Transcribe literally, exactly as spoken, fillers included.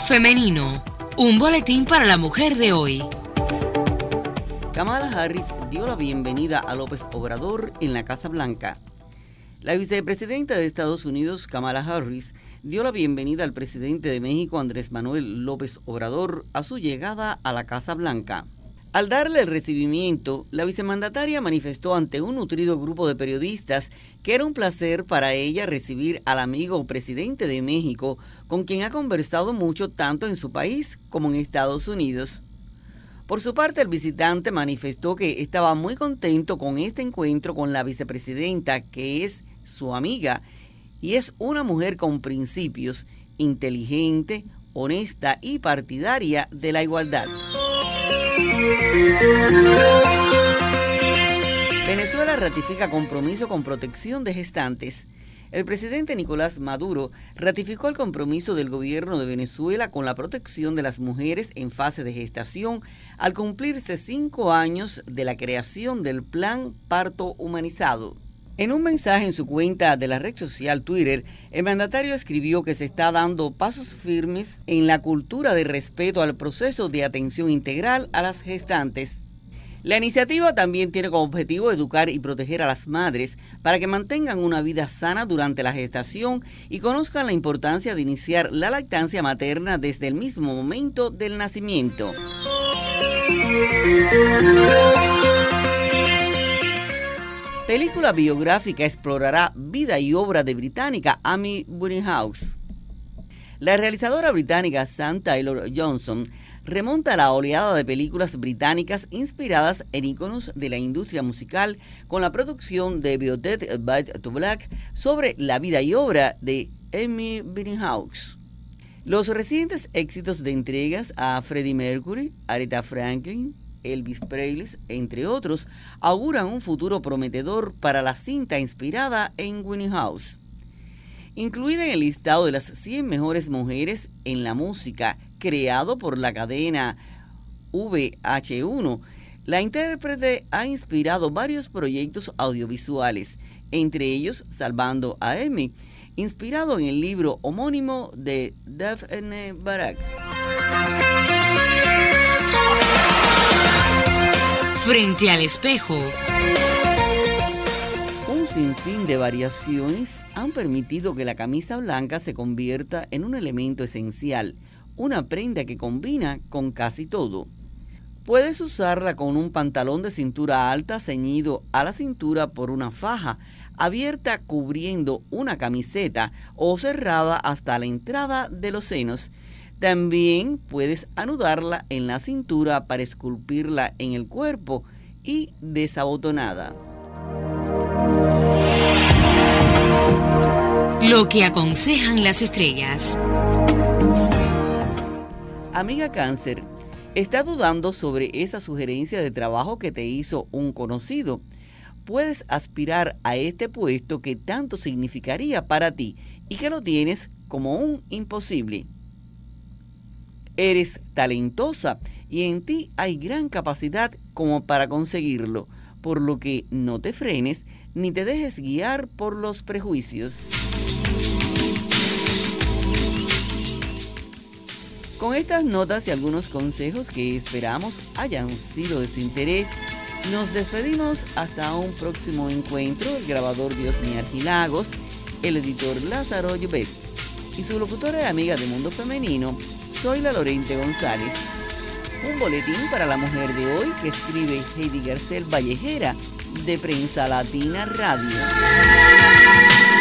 Femenino, un boletín para la mujer de hoy. Kamala Harris dio la bienvenida a López Obrador en la Casa Blanca. La vicepresidenta de Estados Unidos, Kamala Harris, dio la bienvenida al presidente de México, Andrés Manuel López Obrador, a su llegada a la Casa Blanca. Al darle el recibimiento, la vicemandataria manifestó ante un nutrido grupo de periodistas que era un placer para ella recibir al amigo presidente de México, con quien ha conversado mucho tanto en su país como en Estados Unidos. Por su parte, el visitante manifestó que estaba muy contento con este encuentro con la vicepresidenta, que es su amiga, y es una mujer con principios, inteligente, honesta y partidaria de la igualdad. Venezuela ratifica compromiso con protección de gestantes. El presidente Nicolás Maduro ratificó el compromiso del gobierno de Venezuela con la protección de las mujeres en fase de gestación al cumplirse cinco años de la creación del Plan Parto Humanizado. En un mensaje en su cuenta de la red social Twitter, el mandatario escribió que se está dando pasos firmes en la cultura de respeto al proceso de atención integral a las gestantes. La iniciativa también tiene como objetivo educar y proteger a las madres para que mantengan una vida sana durante la gestación y conozcan la importancia de iniciar la lactancia materna desde el mismo momento del nacimiento. Película biográfica explorará vida y obra de británica Amy Winehouse. La realizadora británica Sam Taylor-Johnson remonta a la oleada de películas británicas inspiradas en íconos de la industria musical con la producción de Biodet Back to Black sobre la vida y obra de Amy Winehouse. Los recientes éxitos de entregas a Freddie Mercury, Aretha Franklin, Elvis Presley, entre otros, auguran un futuro prometedor para la cinta inspirada en Winehouse. Incluida en el listado de las cien mejores mujeres en la música, creado por la cadena V H uno, la intérprete ha inspirado varios proyectos audiovisuales, entre ellos Salvando a Amy, inspirado en el libro homónimo de Daphne Barak. Frente al espejo. Un sinfín de variaciones han permitido que la camisa blanca se convierta en un elemento esencial, una prenda que combina con casi todo. Puedes usarla con un pantalón de cintura alta ceñido a la cintura por una faja, abierta cubriendo una camiseta o cerrada hasta la entrada de los senos. También puedes anudarla en la cintura para esculpirla en el cuerpo y desabotonada. Lo que aconsejan las estrellas. Amiga Cáncer, ¿estás dudando sobre esa sugerencia de trabajo que te hizo un conocido? Puedes aspirar a este puesto que tanto significaría para ti y que lo tienes como un imposible. Eres talentosa y en ti hay gran capacidad como para conseguirlo, por lo que no te frenes ni te dejes guiar por los prejuicios. Con estas notas y algunos consejos que esperamos hayan sido de su interés, nos despedimos hasta un próximo encuentro. El grabador Diosmi Argilagos, el editor Lázaro Llobet y su locutora y amiga de Mundo Femenino, soy la Lorente González. Un boletín para la mujer de hoy que escribe Heidi Garcel Vallejera de Prensa Latina Radio.